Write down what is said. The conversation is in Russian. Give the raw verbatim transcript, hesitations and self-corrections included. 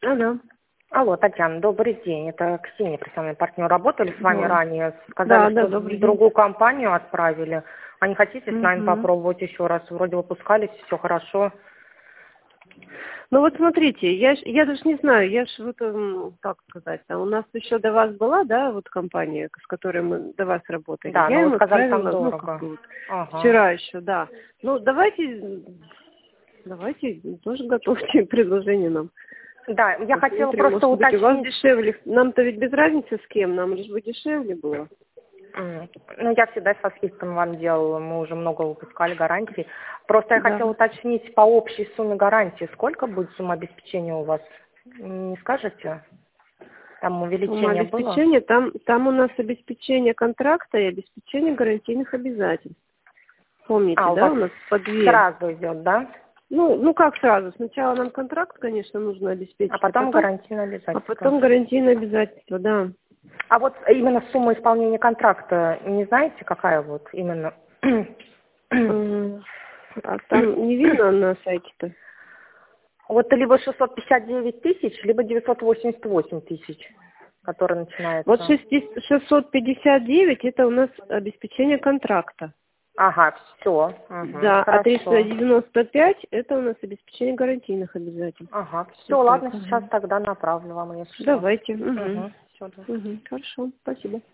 Алло. Алло, Татьяна, добрый день. Это Ксения, профессиональный партнер. Работали с вами Да, ранее, да, сказали, да, что добрый в день. другую компанию отправили. А не хотите с нами Мгм. попробовать еще раз? Вроде выпускались, все хорошо. Ну вот смотрите, я, ж- я даже не знаю, я ж вот, м, как сказать, а у нас еще до вас была, да, вот компания, с которой мы до вас работали. Да, Я но вы им сказали, там отправила, ну как дорого. бы вот, Ага. вчера еще, да. Ну давайте, давайте тоже готовьте предложение нам. Да, я хотела Посмотрим, просто может быть у вас уточнить. дешевле. Нам-то ведь без разницы с кем, нам лишь бы дешевле было. М, Ну, я всегда со скидками вам делала, мы уже много выпускали гарантий. Просто я Да. хотела уточнить по общей сумме гарантии, сколько будет сумма обеспечения у вас? Не скажете? Там Сумма увеличение было? обеспечения, там, там у нас обеспечение контракта и обеспечение гарантийных обязательств. Помните, А, у да, вас у нас по две. сразу идет, да? Ну, ну как сразу? Сначала нам контракт, конечно, нужно А обеспечить, а потом потом, гарантийное а обязательство. потом гарантийные обязательства, да. А вот именно сумма исполнения контракта, не знаете, какая вот именно? М, А там не видно на сайте-то? Вот либо шестьсот пятьдесят девять тысяч, либо девятьсот восемьдесят восемь тысяч, который Вот начинается. шесть- шестьсот пятьдесят девять это у нас обеспечение контракта. Ага, все, Да, а триста хорошо. девяносто пять это у нас обеспечение гарантийных обязательств. Ага, все, Вот так. ладно, сейчас Ага. тогда направлю вам, если что. Давайте. Угу. Угу, все, Угу. Хорошо, спасибо.